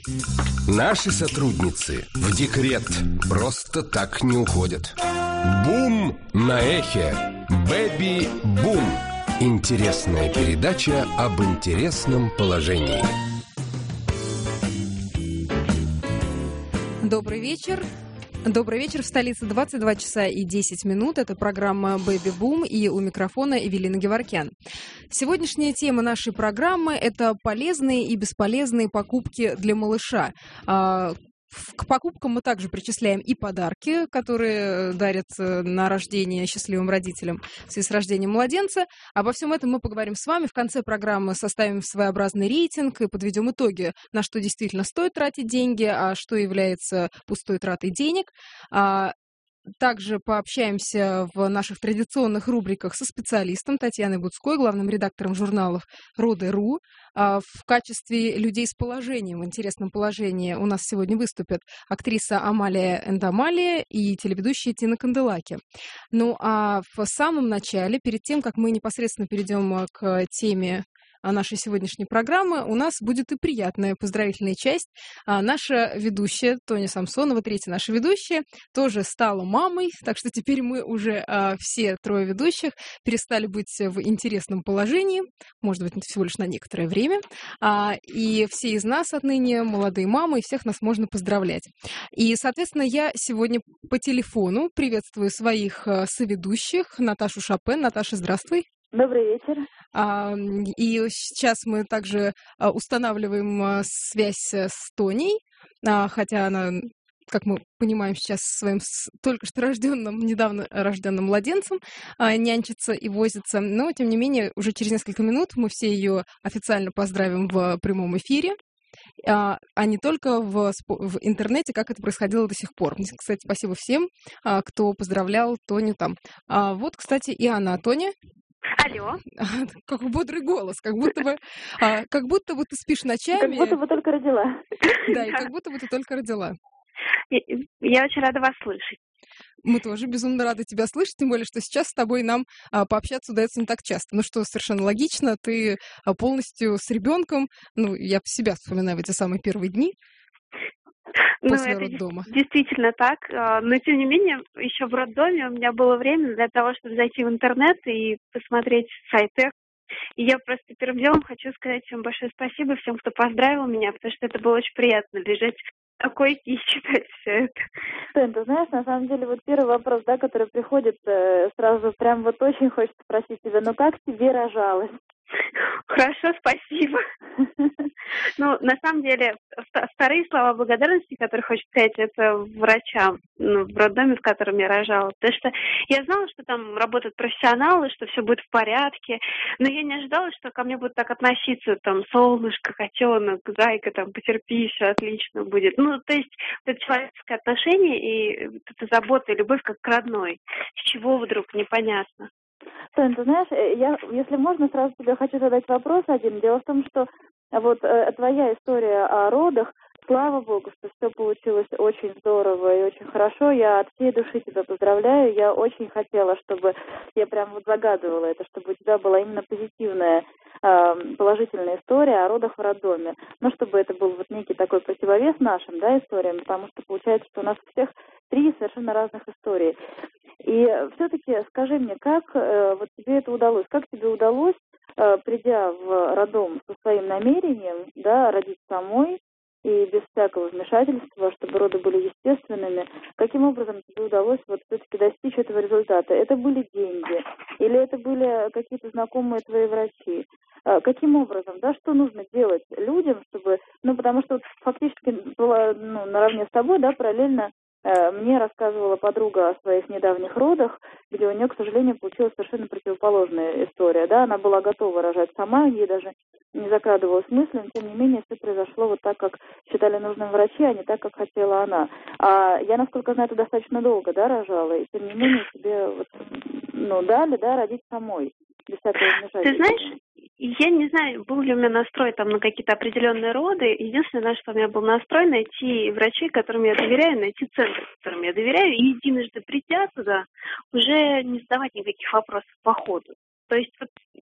Наши сотрудницы в декрет просто так не уходят. Бум на эхе. Бэби-бум. Интересная передача об интересном положении. Добрый вечер. Добрый вечер. В столице 22 часа и 10 минут. Это программа «Бэби Бум», и у микрофона Эвелина Геворкян. Сегодняшняя тема нашей программы – это полезные и бесполезные покупки для малыша. К покупкам мы также причисляем и подарки, которые дарят на рождение счастливым родителям в связи с рождением младенца. Обо всем этом мы поговорим с вами. В конце программы составим своеобразный рейтинг и подведем итоги, на что действительно стоит тратить деньги, а что является пустой тратой денег. Также пообщаемся в наших традиционных рубриках со специалистом Татьяной Буцкой, главным редактором журналов «Роды.ру». В качестве людей с положением, в интересном положении у нас сегодня выступят актриса Амалия Эндамалия и телеведущая Тина Канделаки. Ну а в самом начале, перед тем, как мы непосредственно перейдем к теме нашей сегодняшней программы, у нас будет и приятная поздравительная часть. Наша ведущая Тоня Самсонова, третья наша ведущая, тоже стала мамой, так что теперь мы уже все трое ведущих перестали быть в интересном положении, может быть, всего лишь на некоторое время, и все из нас отныне молодые мамы, и всех нас можно поздравлять. И, соответственно, я сегодня по телефону приветствую своих соведущих, Наташу Шопен. Наташа, здравствуй. Добрый вечер. И сейчас мы также устанавливаем связь с Тоней, хотя она, как мы понимаем, сейчас со своим только что недавно рожденным младенцем нянчится и возится. Но, тем не менее, уже через несколько минут мы все ее официально поздравим в прямом эфире, а не только в интернете, как это происходило до сих пор. Кстати, спасибо всем, кто поздравлял Тоню там. Вот, кстати, и она, Тоня. Алло. Какой бодрый голос, как будто бы ты спишь ночами. Как будто бы только родила. Да, и как будто бы ты только родила. Я очень рада вас слышать. Мы тоже безумно рады тебя слышать, тем более, что сейчас с тобой нам пообщаться удается не так часто. Ну что, совершенно логично, ты полностью с ребенком, я по себя вспоминаю в эти самые первые дни. После роддома. Действительно так, но тем не менее, еще в роддоме у меня было время для того, чтобы зайти в интернет и посмотреть сайты. И я просто первым делом хочу сказать всем большое спасибо, всем, кто поздравил меня, потому что это было очень приятно лежать в койке и читать все это. Тань, ты знаешь, на самом деле, вот первый вопрос, да, который приходит сразу, прям вот очень хочется спросить тебя, как тебе рожалось? Хорошо, спасибо. На самом деле, вторые слова благодарности, которые хочу сказать, это врачам в роддоме, в котором я рожала. Потому что я знала, что там работают профессионалы, что все будет в порядке, но я не ожидала, что ко мне будут так относиться, там, солнышко, котенок, зайка, там, потерпи, все отлично будет. То есть, это человеческое отношение и это забота и любовь как к родной. С чего вдруг, непонятно. Тань, ты знаешь, если можно, сразу тебе хочу задать вопрос один. Дело в том, что вот твоя история о родах, слава богу, что все получилось очень здорово и очень хорошо. Я от всей души тебя поздравляю. Я очень хотела, чтобы, я прям вот загадывала это, чтобы у тебя была именно позитивная, положительная история о родах в роддоме. Чтобы это был вот некий такой противовес нашим, да, историям, потому что получается, что у нас у всех 3 совершенно разных историй. И все-таки скажи мне, как вот тебе это удалось? Как тебе удалось, придя в роддом со своим намерением, да, родить самой и без всякого вмешательства, чтобы роды были естественными, каким образом тебе удалось вот все-таки достичь этого результата? Это были деньги? Или это были какие-то знакомые твои врачи? Каким образом, да, что нужно делать людям, чтобы, потому что вот фактически была, наравне с тобой, да, параллельно мне рассказывала подруга о своих недавних родах, где у нее, к сожалению, получилась совершенно противоположная история. Да, она была готова рожать сама, ей даже не закрадывалась мысль, но тем не менее все произошло вот так, как считали нужным врачи, а не так, как хотела она. А я, насколько знаю, ты достаточно долго, да, рожала, и тем не менее тебе вот, дали, да, родить самой, без всякого вмешательства. Ты знаешь, я не знаю, был ли у меня настрой там на какие-то определенные роды. Единственное, что у меня был настрой, найти врачей, которым я доверяю, найти центр, которым я доверяю, и единожды придя туда, уже не задавать никаких вопросов по ходу. То есть,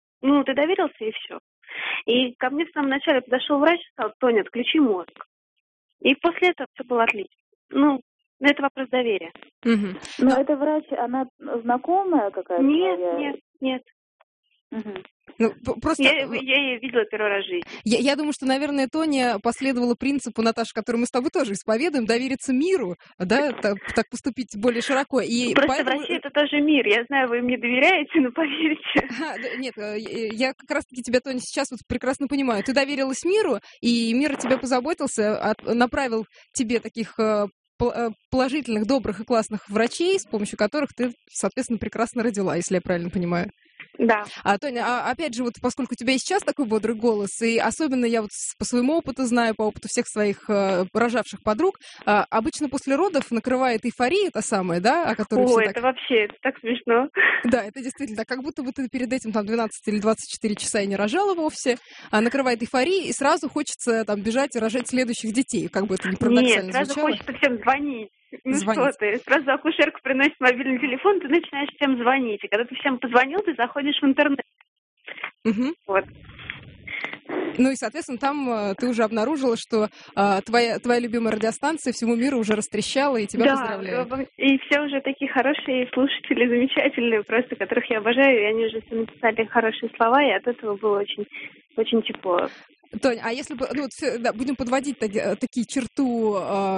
ты доверился, и все. И ко мне в самом начале подошел врач и сказал: Тоня, отключи мозг. И после этого все было отлично. Ну, это вопрос доверия. Мгм. Но эта врач, она знакомая какая-то? Нет. Угу. Ну, просто Я ее видела первый раз в жизни. я думаю, что, наверное, Тоня последовала принципу, Наташа, который мы с тобой тоже исповедуем, довериться миру, да, так поступить более широко. И Просто поэтому... врачи — это тоже мир. Я знаю, вы мне доверяете, но поверьте. Нет, я как раз-таки тебя, Тоня, сейчас вот прекрасно понимаю. Ты доверилась миру, и мир о тебе позаботился, направил тебе таких положительных, добрых и классных врачей, с помощью которых ты, соответственно, прекрасно родила, если я правильно понимаю. Да. Тоня, опять же, вот поскольку у тебя и сейчас такой бодрый голос, и особенно я вот по своему опыту знаю, по опыту всех своих рожавших подруг, обычно после родов накрывает эйфория та самая, да, о которой все это так... вообще, это так смешно. Да, это действительно, как будто бы ты перед этим там 12 или 24 часа и не рожала вовсе, накрывает эйфория, и сразу хочется там бежать и рожать следующих детей, как бы это ни парадоксально Нет, сразу звучало. хочется всем звонить. Звонить. Что ты, сразу акушерка приносит мобильный телефон, ты начинаешь всем звонить. И когда ты всем позвонил, ты заходишь в интернет. Угу. Вот. Ну и, соответственно, там ты уже обнаружила, что твоя любимая радиостанция всему миру уже растрещала, и тебя поздравляют. Да, и все уже такие хорошие слушатели, замечательные, просто которых я обожаю, и они уже все написали хорошие слова, и от этого было очень, очень тепло. Тоня, а если будем подводить такие черту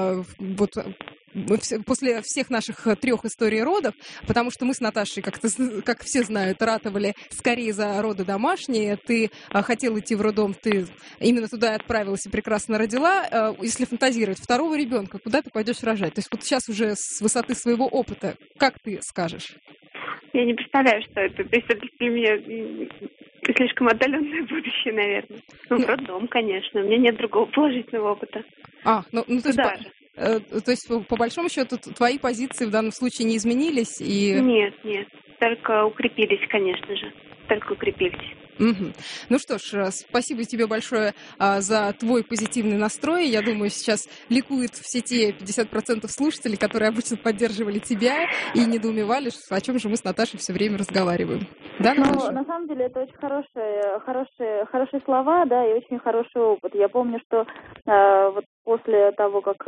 после всех наших 3 историй родов, потому что мы с Наташей, как все знают, ратовали скорее за роды домашние, ты хотела идти в роддом, ты именно туда отправилась и прекрасно родила. Если фантазировать, 2-го ребенка, куда ты пойдешь рожать? То есть вот сейчас уже с высоты своего опыта, как ты скажешь? Я не представляю, что это. То есть это для меня слишком отдаленное будущее, наверное. В роддом, конечно. У меня нет другого положительного опыта. То есть, по большому счету, твои позиции в данном случае не изменились? Нет, только укрепились, конечно же. Только укрепились. Угу. Ну что ж, спасибо тебе большое за твой позитивный настрой. Я думаю, сейчас ликуют все те 50% слушателей, которые обычно поддерживали тебя и недоумевали, о чем же мы с Наташей все время разговариваем. Да, Наташа? На самом деле это очень хорошие слова, да, и очень хороший опыт. Я помню, что вот после того, как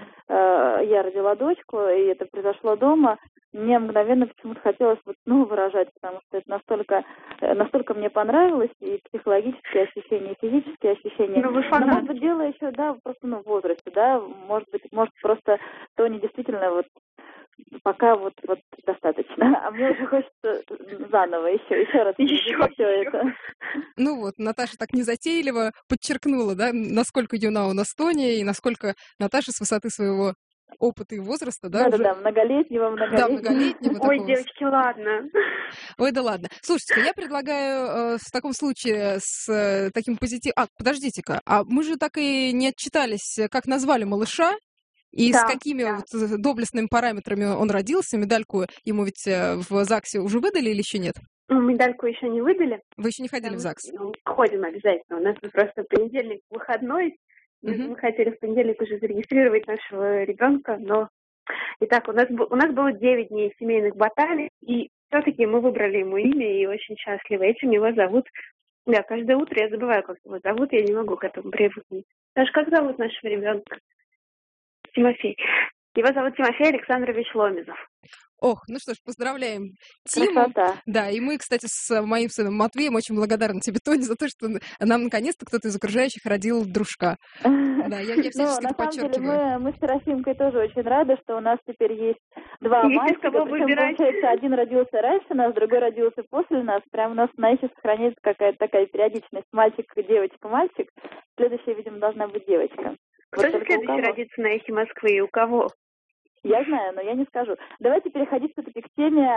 я родила дочку, и это произошло дома, мне мгновенно почему-то хотелось снова рожать, потому что это настолько мне понравилось, и психологические ощущения, и физические ощущения. Но может быть, дело еще, просто в возрасте, да, может просто Тони действительно пока достаточно. А мне уже хочется заново еще раз все это. Ну вот, Наташа так незатейливо подчеркнула, да, насколько юна у нас Тоня, и насколько Наташа с высоты своего опыта и возраста, да? Да, многолетнего. Да, многолетнего. Ой, девочки, ладно. Ой, да ладно. Слушайте, я предлагаю в таком случае с таким позитивом... Подождите-ка, а мы же так и не отчитались, как назвали малыша, и с какими доблестными параметрами он родился. Медальку ему ведь в ЗАГСе уже выдали или еще нет? Медальку еще не выдали. Вы еще не ходили в ЗАГС? Ходим обязательно. У нас просто понедельник выходной. Мы хотели в понедельник уже зарегистрировать нашего ребенка, но... Итак, у нас было 9 дней семейных баталий, и все-таки мы выбрали ему имя и очень счастливы. Этим его зовут... Да, каждое утро я забываю, как его зовут, я не могу к этому привыкнуть. Даже как зовут нашего ребенка? Тимофей. Его зовут Тимофей Александрович Ломезов. Ох, ну что ж, поздравляем Тиму. Красота. Да, и мы, кстати, с моим сыном Матвеем очень благодарны тебе, Тоня, за то, что нам наконец-то кто-то из окружающих родил дружка. Да, я всячески это подчеркиваю. Мы с Серафимкой тоже очень рады, что у нас теперь есть 2 мальчика. Причем, получается, один родился раньше нас, другой родился после нас. Прям у нас на эхе сохраняется какая-то такая периодичность. Мальчик, девочка, мальчик. Следующая, видимо, должна быть девочка. Кто же следующий родится на эхе Москвы и у кого? Я знаю, но я не скажу. Давайте переходить все-таки к теме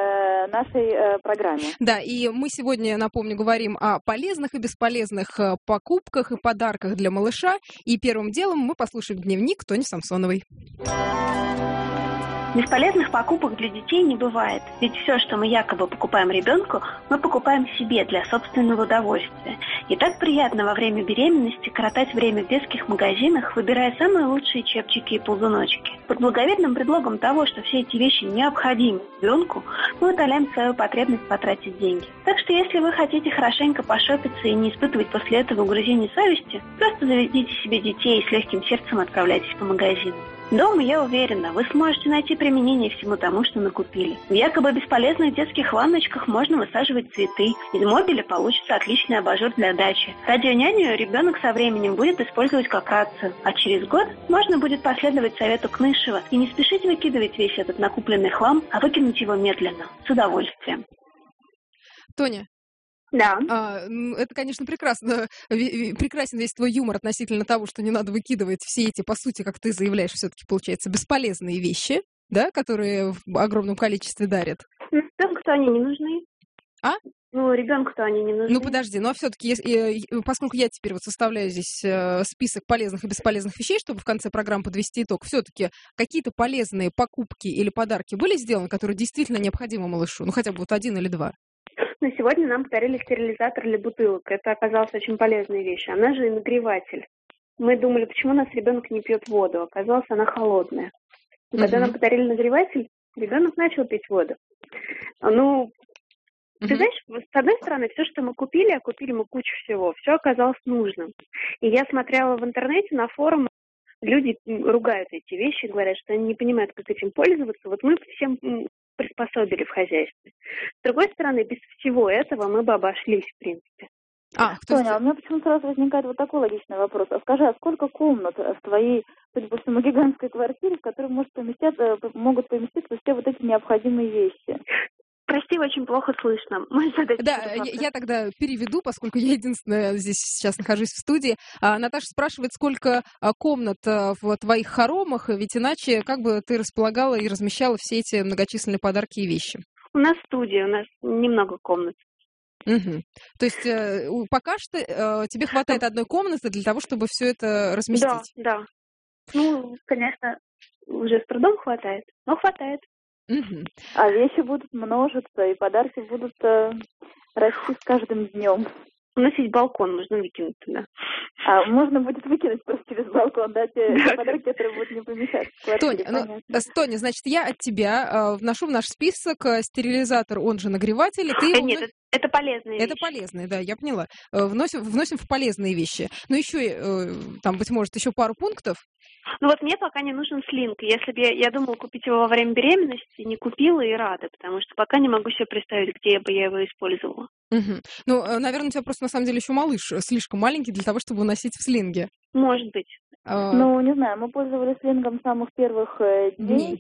нашей программы. Да, и мы сегодня, напомню, говорим о полезных и бесполезных покупках и подарках для малыша. И первым делом мы послушаем дневник Тони Самсоновой. Бесполезных покупок для детей не бывает, ведь все, что мы якобы покупаем ребенку, мы покупаем себе для собственного удовольствия. И так приятно во время беременности коротать время в детских магазинах, выбирая самые лучшие чепчики и ползуночки. Под благовидным предлогом того, что все эти вещи необходимы ребенку, мы утоляем свою потребность потратить деньги. Так что если вы хотите хорошенько пошопиться и не испытывать после этого угрызений совести, просто заведите себе детей и с легким сердцем отправляйтесь по магазинам. Дома, я уверена, вы сможете найти применение всему тому, что накупили. В якобы бесполезных детских ванночках можно высаживать цветы. Из мобиля получится отличный абажур для дачи. Радионяню ребенок со временем будет использовать как рацию. А через год можно будет последовать совету Кнышева и не спешить выкидывать весь этот накупленный хлам, а выкинуть его медленно, с удовольствием. Тоня. Да. Это, конечно, прекрасно. Прекрасен весь твой юмор относительно того, что не надо выкидывать все эти, по сути, как ты заявляешь, все-таки, получается, бесполезные вещи, да, которые в огромном количестве дарят. Ребенку-то они не нужны. А? Ребенку-то они не нужны. Ну, подожди, но все-таки, поскольку я теперь вот составляю здесь список полезных и бесполезных вещей, чтобы в конце программы подвести итог, все-таки какие-то полезные покупки или подарки были сделаны, которые действительно необходимы малышу? Ну, хотя бы вот один или два. Но сегодня нам подарили стерилизатор для бутылок. Это оказалось очень полезной вещью. Она же и нагреватель. Мы думали, почему у нас ребенок не пьет воду. Оказалось, она холодная. И когда нам подарили нагреватель, ребенок начал пить воду. Ты знаешь, с одной стороны, все, что мы купили, а купили мы кучу всего, все оказалось нужным. И я смотрела в интернете на форумах, люди ругают эти вещи, говорят, что они не понимают, как этим пользоваться. Вот мы всем приспособили в хозяйстве. С другой стороны, без всего этого мы бы обошлись, в принципе. Тоня, у меня почему сразу возникает вот такой логичный вопрос. А скажи, а сколько комнат в твоей, судя по всему, гигантской квартире, в которой могут поместиться все вот эти необходимые вещи? Прости, очень плохо слышно. Да, я тогда переведу, поскольку я единственная здесь сейчас нахожусь в студии. Наташа спрашивает, сколько комнат в твоих хоромах, ведь иначе как бы ты располагала и размещала все эти многочисленные подарки и вещи? У нас студия, у нас немного комнат. Угу. То есть пока что тебе хватает одной комнаты для того, чтобы все это разместить? Да. Конечно, уже с трудом хватает, но хватает. Угу. А вещи будут множиться, и подарки будут расти с каждым днем. У нас есть балкон, можно выкинуть туда. А можно будет выкинуть просто через балкон, да, те подарки, которые будут не помещаться в квартире. Тоня, значит, я от тебя вношу в наш список стерилизатор, он же нагреватель. Нет, это полезные вещи. Это полезные, да, я поняла. Вносим в полезные вещи. Но еще, там, быть может, еще пару пунктов. Мне пока не нужен слинг. Если бы я думала купить его во время беременности, не купила и рада, потому что пока не могу себе представить, где бы я его использовала. Угу. Наверное, у тебя просто на самом деле еще малыш слишком маленький для того, чтобы носить в слинге. Может быть. Не знаю, мы пользовались слингом с самых первых дней.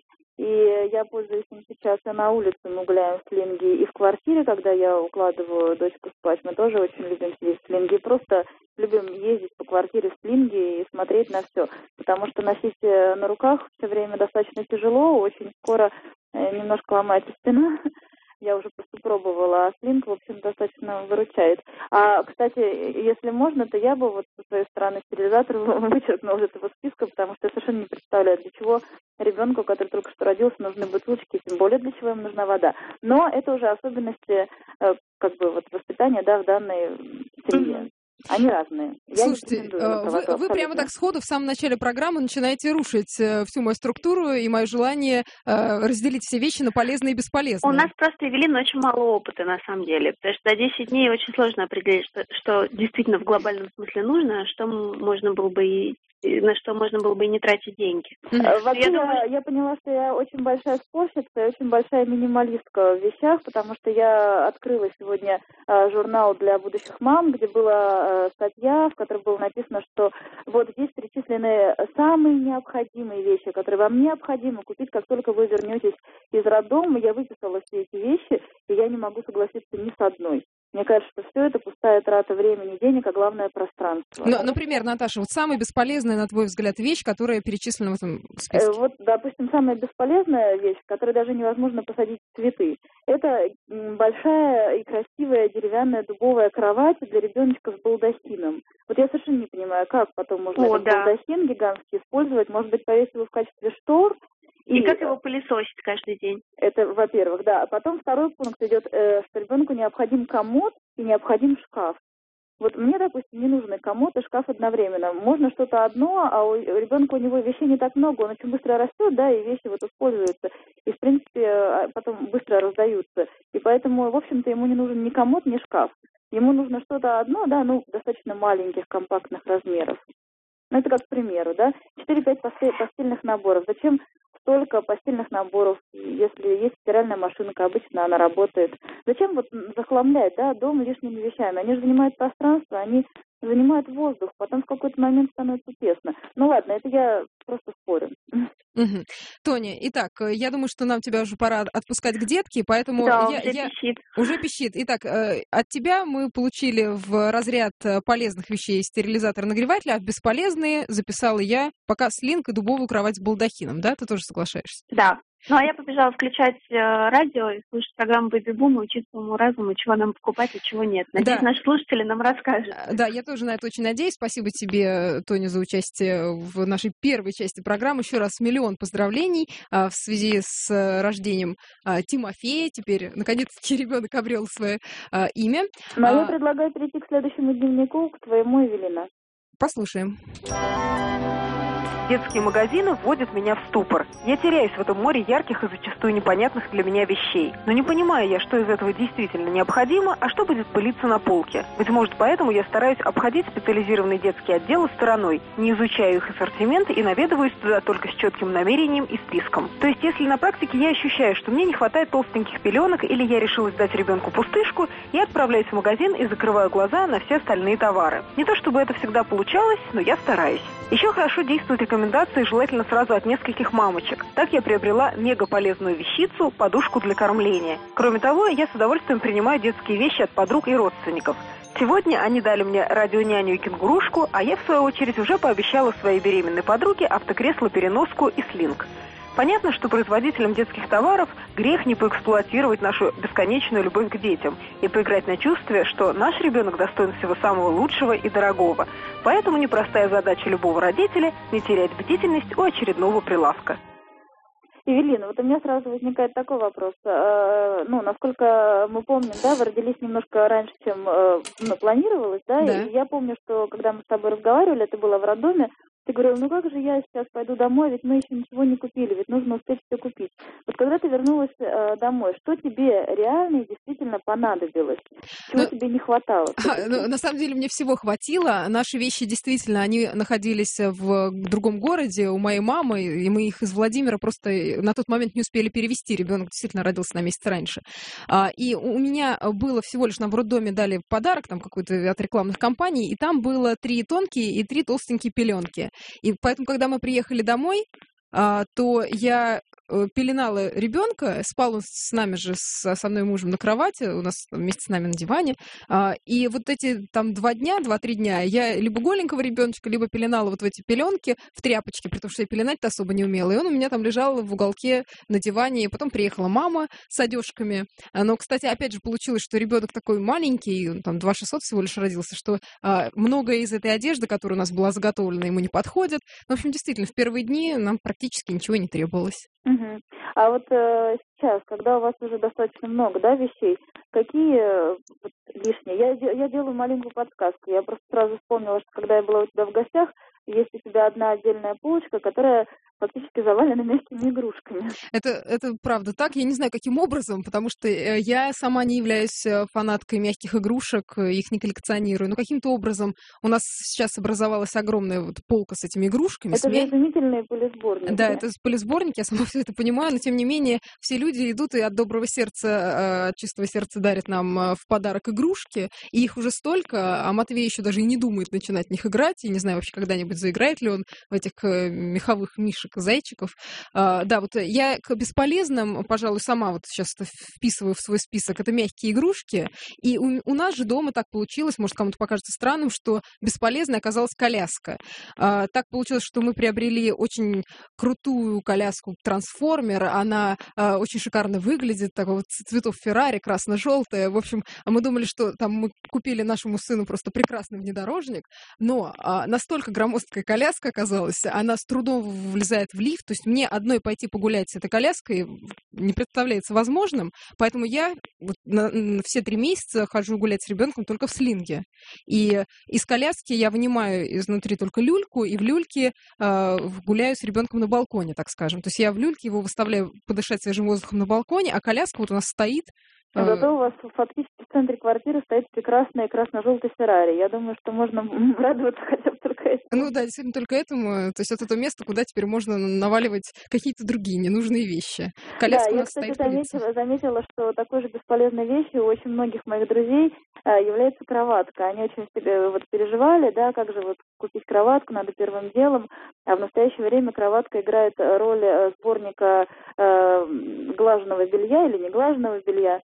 И я пользуюсь им сейчас и на улице, мы гуляем в слинге, и в квартире, когда я укладываю дочку спать, мы тоже очень любим сидеть в слинге, и просто любим ездить по квартире в слинге и смотреть на все, потому что носить на руках все время достаточно тяжело, очень скоро немножко ломается спина. Я уже просто пробовала, а слинг, в общем, достаточно выручает. Кстати, если можно, то я бы вот со своей стороны стерилизатор вычеркнула из этого списка, потому что я совершенно не представляю, для чего ребенку, который только что родился, нужны бутылочки, тем более для чего им нужна вода. Но это уже особенности воспитания, да, в данной семье. Они разные. Слушайте, вы прямо так сходу в самом начале программы начинаете рушить всю мою структуру и мое желание разделить все вещи на полезные и бесполезные. У нас просто, Евелина, очень мало опыта на самом деле, потому что за 10 дней очень сложно определить, что действительно в глобальном смысле нужно, а что можно было бы и на что можно было бы и не тратить деньги. Вообще, я поняла, что я очень большая спорщица и очень большая минималистка в вещах, потому что я открыла сегодня журнал для будущих мам, где была статья, в которой было написано, что вот здесь перечислены самые необходимые вещи, которые вам необходимо купить, как только вы вернетесь из роддома. Я выписала все эти вещи, и я не могу согласиться ни с одной. Мне кажется, что все это пустая трата времени, денег, а главное пространство. Например, Наташа, вот самая бесполезная, на твой взгляд, вещь, которая перечислена в этом списке? Вот, допустим, самая бесполезная вещь, в которой даже невозможно посадить цветы, это большая и красивая деревянная дубовая кровать для ребеночка с балдахином. Вот я совершенно не понимаю, как потом можно этот балдахин гигантский использовать. Может быть, повесить его в качестве штор, и И как его пылесосить каждый день? Это, во-первых, да. А потом второй пункт идет, что ребенку необходим комод и необходим шкаф. Вот мне, допустим, не нужны комод и шкаф одновременно. Можно что-то одно, а у ребенка, у него вещей не так много, он очень быстро растет, да, и вещи вот используются. И, в принципе, потом быстро раздаются. И поэтому, в общем-то, ему не нужен ни комод, ни шкаф. Ему нужно что-то одно, да, достаточно маленьких, компактных размеров. Это как к примеру, да. 4-5 постельных наборов. Зачем столько постельных наборов, если есть стиральная машинка, обычно она работает? Зачем вот захламлять, да, дом лишними вещами? Они же занимают пространство, они занимают воздух, потом в какой-то момент становится тесно. Ну ладно, это я просто спорю. Угу. Тоня, итак, я думаю, что нам тебя уже пора отпускать к детке, поэтому да, пищит. Уже пищит. Итак, от тебя мы получили в разряд полезных вещей стерилизатор-нагреватель, а в бесполезные записала я пока слинг и дубовую кровать с балдахином, да? Ты тоже соглашаешься? Да. Ну, а я побежала включать радио и слушать программу «Бэби Бум» и учиться уму-разуму, чего нам покупать и чего нет. Надеюсь, наши слушатели нам расскажут. Да, я тоже на это очень надеюсь. Спасибо тебе, Тоня, за участие в нашей первой части программы. Еще раз миллион поздравлений в связи с рождением Тимофея. Теперь, наконец-таки, ребенок обрел свое имя. Но я предлагаю перейти к следующему дневнику, к твоему, Евелина. Послушаем. Детские магазины вводят меня в ступор. Я теряюсь в этом море ярких и зачастую непонятных для меня вещей. Но не понимаю я, что из этого действительно необходимо, а что будет пылиться на полке. Быть может, поэтому я стараюсь обходить специализированные детские отделы стороной, не изучаю их ассортимент и наведываюсь туда только с четким намерением и списком. То есть, если на практике я ощущаю, что мне не хватает толстеньких пеленок или я решилась дать ребенку пустышку, я отправляюсь в магазин и закрываю глаза на все остальные товары. Не то чтобы это всегда получалось, но я стараюсь. Еще хорошо действуют рекомендации, желательно сразу от нескольких мамочек. Так я приобрела мегаполезную вещицу – подушку для кормления. Кроме того, я с удовольствием принимаю детские вещи от подруг и родственников. Сегодня они дали мне радионяню и кенгурушку, а я, в свою очередь, уже пообещала своей беременной подруге автокресло-переноску и слинг. Понятно, что производителям детских товаров грех не поэксплуатировать нашу бесконечную любовь к детям и поиграть на чувстве, что наш ребенок достоин всего самого лучшего и дорогого. Поэтому непростая задача любого родителя – не терять бдительность у очередного прилавка. Евелина, вот у меня сразу возникает такой вопрос. Насколько мы помним, да, вы родились немножко раньше, чем планировалось, да? И я помню, что когда мы с тобой разговаривали, это было в роддоме, ты говорила, как же я сейчас пойду домой, ведь мы еще ничего не купили, ведь нужно успеть все купить. Вот когда ты вернулась домой, что тебе реально и действительно понадобилось? Чего тебе не хватало? На самом деле мне всего хватило. Наши вещи действительно, они находились в другом городе у моей мамы, и мы их из Владимира просто на тот момент не успели перевезти. Ребенок действительно родился на месяц раньше. И у меня было всего лишь, нам в роддоме дали подарок там какой-то от рекламных компаний, и там было 3 тонкие и 3 толстенькие пеленки. И поэтому, когда мы приехали домой, то я пеленала ребенка, спал он с нами же, со мной мужем на кровати, у нас вместе с нами на диване, и вот эти там 2-3 дня я либо голенького ребеночка, либо пеленала вот в эти пеленки в тряпочке, потому что я пеленать-то особо не умела, и он у меня там лежал в уголке на диване, и потом приехала мама с одежками, но, кстати, опять же получилось, что ребенок такой маленький, он там 2600 всего лишь родился, что многое из этой одежды, которая у нас была заготовлена, ему не подходит. В общем, действительно, в первые дни нам практически ничего не требовалось. Угу. А вот сейчас, когда у вас уже достаточно много, да, вещей, какие лишние? Я делаю маленькую подсказку. Я просто сразу вспомнила, что когда я была у тебя в гостях, есть у тебя одна отдельная полочка, которая фактически завалена мягкими игрушками. Это правда так. Я не знаю, каким образом, потому что я сама не являюсь фанаткой мягких игрушек, их не коллекционирую. Но каким-то образом у нас сейчас образовалась огромная вот полка с этими игрушками. Это же изумительные пылесборники. Да, это пылесборники, я сама все это понимаю, но тем не менее все люди идут и от доброго сердца, от чистого сердца дарят нам в подарок игрушки, и их уже столько, а Матвей еще даже и не думает начинать в них играть, и не знаю вообще когда-нибудь заиграет ли он в этих меховых мишек, зайчиков. Да, вот я к бесполезным, пожалуй, сама вот сейчас это вписываю в свой список, это мягкие игрушки, и у нас же дома так получилось, может, кому-то покажется странным, что бесполезной оказалась коляска. Так получилось, что мы приобрели очень крутую коляску-трансформер, она очень шикарно выглядит, такого цветов Феррари, красно-желтая. В общем, мы думали, что там мы купили нашему сыну просто прекрасный внедорожник, но настолько громоздкая коляска оказалась, она с трудом влезает залезает в лифт. То есть мне одной пойти погулять с этой коляской не представляется возможным. Поэтому я вот все 3 месяца хожу гулять с ребенком только в слинге. И из коляски я вынимаю изнутри только люльку, и в люльке гуляю с ребенком на балконе, так скажем. То есть я в люльке его выставляю подышать свежим воздухом на балконе, а коляска вот у нас стоит. Зато у вас фактически в центре квартиры стоит прекрасный красно-желтый Феррари. Я думаю, что можно радоваться хотя бы только этому. Ну да, действительно только этому. То есть это то место, куда теперь можно наваливать какие-то другие ненужные вещи. Коляска у нас стоит в полиции. Я, кстати, заметила, что такой же бесполезной вещью у очень многих моих друзей является кроватка. Они очень себе вот переживали, да, как же вот купить кроватку, надо первым делом. А в настоящее время кроватка играет роль сборника глаженного белья или неглаженного белья.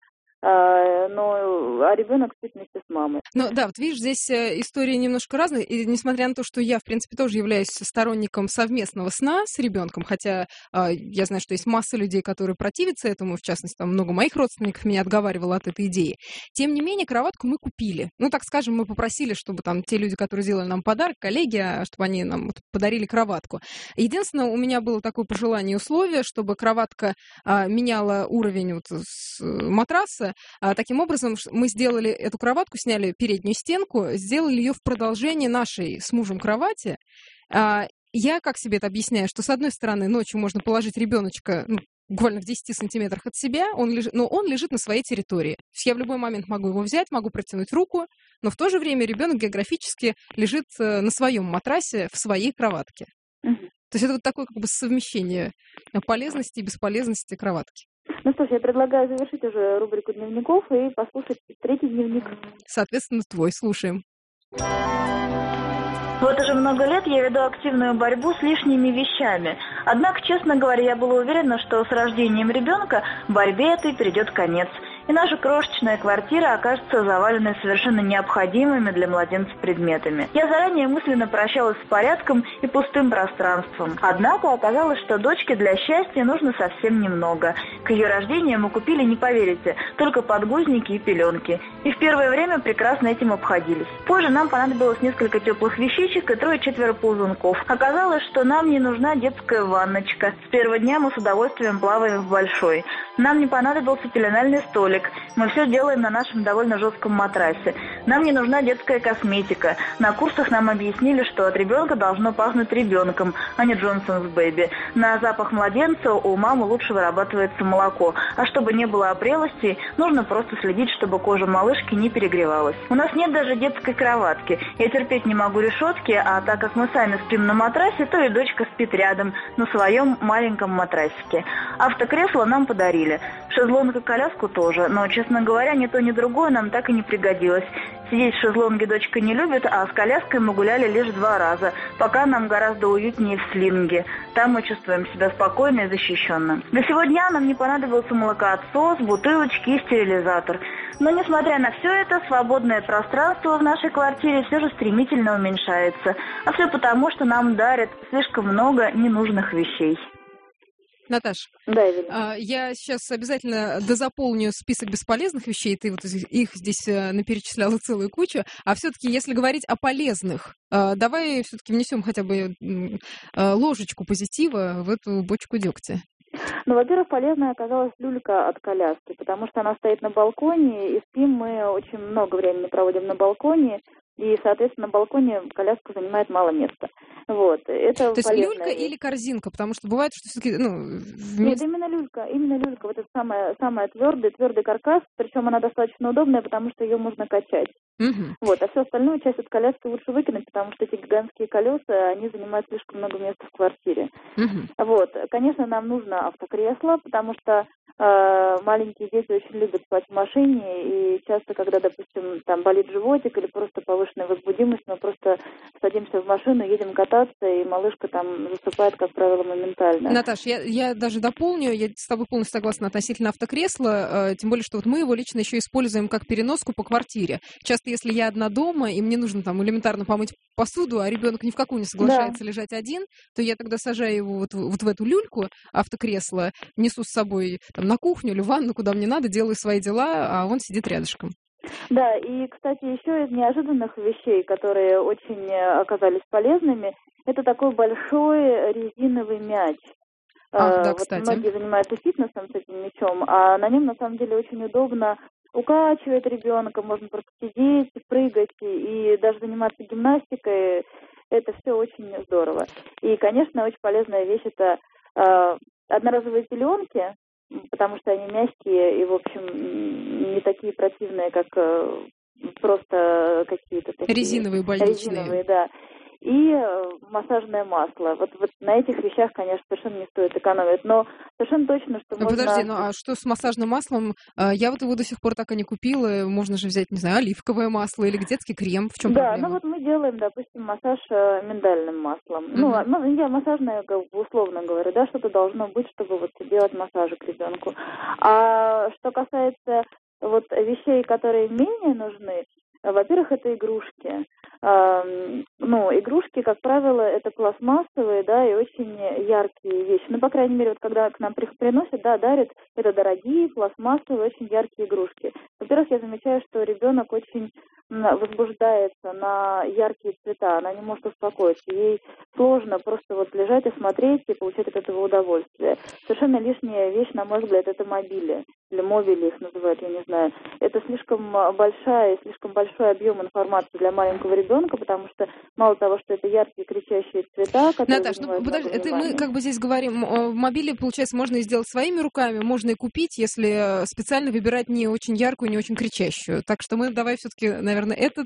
А ребенок спит вместе с мамой. Ну да, вот видишь, здесь история немножко разная, и несмотря на то, что я, в принципе, тоже являюсь сторонником совместного сна с ребенком, хотя я знаю, что есть масса людей, которые противятся этому, в частности, там много моих родственников меня отговаривало от этой идеи. Тем не менее, кроватку мы купили. Ну, так скажем, мы попросили, чтобы там те люди, которые сделали нам подарок, коллеги, чтобы они нам вот подарили кроватку. Единственное, у меня было такое пожелание и условие, чтобы кроватка меняла уровень вот с матраса. Таким образом, мы сделали эту кроватку, сняли переднюю стенку, сделали ее в продолжение нашей с мужем кровати. Я как себе это объясняю, что, с одной стороны, ночью можно положить ребеночка буквально в 10 сантиметрах от себя, но он лежит на своей территории. То есть я в любой момент могу его взять, могу протянуть руку, но в то же время ребенок географически лежит на своем матрасе в своей кроватке. То есть это вот такое как бы совмещение полезности и бесполезности кроватки. Ну что ж, я предлагаю завершить уже рубрику дневников и послушать 3-й дневник. Соответственно, твой. Слушаем. Вот уже много лет я веду активную борьбу с лишними вещами. Однако, честно говоря, я была уверена, что с рождением ребенка борьбе этой придет конец. И наша крошечная квартира окажется заваленной совершенно необходимыми для младенца предметами. Я заранее мысленно прощалась с порядком и пустым пространством. Однако оказалось, что дочке для счастья нужно совсем немного. К ее рождению мы купили, не поверите, только подгузники и пеленки. И в первое время прекрасно этим обходились. Позже нам понадобилось несколько теплых вещичек и 3-4 ползунков. Оказалось, что нам не нужна детская ванночка. С первого дня мы с удовольствием плаваем в большой. Нам не понадобился пеленальный столик. Мы все делаем на нашем довольно жестком матрасе. Нам не нужна детская косметика. На курсах нам объяснили, что от ребенка должно пахнуть ребенком, а не Джонсонс Бэби. На запах младенца у мамы лучше вырабатывается молоко. А чтобы не было опрелостей, нужно просто следить, чтобы кожа малышки не перегревалась. У нас нет даже детской кроватки. Я терпеть не могу решетки, а так как мы сами спим на матрасе, то и дочка спит рядом, на своем маленьком матрасике. Автокресло нам подарили. Шезлонг и коляску тоже, но, честно говоря, ни то, ни другое нам так и не пригодилось. Сидеть в шезлонге дочка не любит, а с коляской мы гуляли лишь 2 раза, пока нам гораздо уютнее в слинге. Там мы чувствуем себя спокойно и защищенно. До сего дня нам не понадобился молокоотсос, бутылочки и стерилизатор. Но, несмотря на все это, свободное пространство в нашей квартире все же стремительно уменьшается. А все потому, что нам дарят слишком много ненужных вещей. Наташ, да, Евелина. Я сейчас обязательно дозаполню список бесполезных вещей, ты вот их здесь наперечисляла целую кучу, а все-таки, если говорить о полезных, давай все-таки внесем хотя бы ложечку позитива в эту бочку дегтя. Ну, во-первых, полезной оказалась люлька от коляски, потому что она стоит на балконе, и спим мы очень много времени проводим на балконе, и, соответственно, на балконе коляска занимает мало места. Вот, это то есть люлька вещь. Или корзинка, потому что бывает, что все-таки, Нет, именно люлька, вот это самая твердый каркас, причем она достаточно удобная, потому что ее можно качать. Угу. Вот, а всю остальную часть от коляски лучше выкинуть, потому что эти гигантские колеса, они занимают слишком много места в квартире. Угу. Вот, конечно, нам нужно автокресло, потому что маленькие дети очень любят спать в машине, и часто, когда, допустим, там болит животик или просто повышенная возбудимость, мы просто садимся в машину, едем кататься, и малышка там засыпает, как правило, моментально. Наташ, я даже дополню, я с тобой полностью согласна относительно автокресла, тем более, что вот мы его лично еще используем как переноску по квартире. Часто, если я одна дома, и мне нужно там элементарно помыть посуду, а ребенок ни в какую не соглашается лежать один, то я тогда сажаю его вот в эту люльку автокресла, несу с собой там на кухню или в ванну, куда мне надо, делаю свои дела, а он сидит рядышком. Да, и, кстати, еще из неожиданных вещей, которые очень оказались полезными, это такой большой резиновый мяч. Ах, да, Вот кстати. многие занимаются фитнесом с этим мячом, а на нем на самом деле очень удобно укачивать ребенка, можно просто сидеть, прыгать и даже заниматься гимнастикой. Это все очень здорово. И, конечно, очень полезная вещь — это одноразовые пеленки, потому что они мягкие и, в общем, не такие противные, как просто какие-то такие... Резиновые больничные. Резиновые, да. И массажное масло. Вот на этих вещах, конечно, совершенно не стоит экономить. Но совершенно точно, что можно... Подожди, ну а что с массажным маслом? Я вот его до сих пор так и не купила. Можно же взять, не знаю, оливковое масло или детский крем. В чем да, проблема? Ну вот мы делаем, допустим, массаж миндальным маслом. Ну, я массажное, условно говорю, да, что-то должно быть, чтобы вот делать массажик ребенку. А что касается вот вещей, которые менее нужны, во-первых, это игрушки. Игрушки, как правило, это пластмассовые, да, и очень яркие вещи. Ну, по крайней мере, вот когда к нам приносят, да, дарят, это дорогие, пластмассовые, очень яркие игрушки. Во-первых, я замечаю, что ребенок очень возбуждается на яркие цвета, она не может успокоиться. Ей сложно просто вот лежать и смотреть и получать от этого удовольствие. Совершенно лишняя вещь, на мой взгляд, это мобили. Или мобили их называют, я не знаю. Это слишком большой объем информации для маленького ребенка, потому что мало того, что это яркие кричащие цвета, которые... Наташ, подожди, это мы как бы здесь говорим, в мобиле, получается, можно и сделать своими руками, можно и купить, если специально выбирать не очень яркую, не очень кричащую. Так что мы давай все-таки, наверное, этот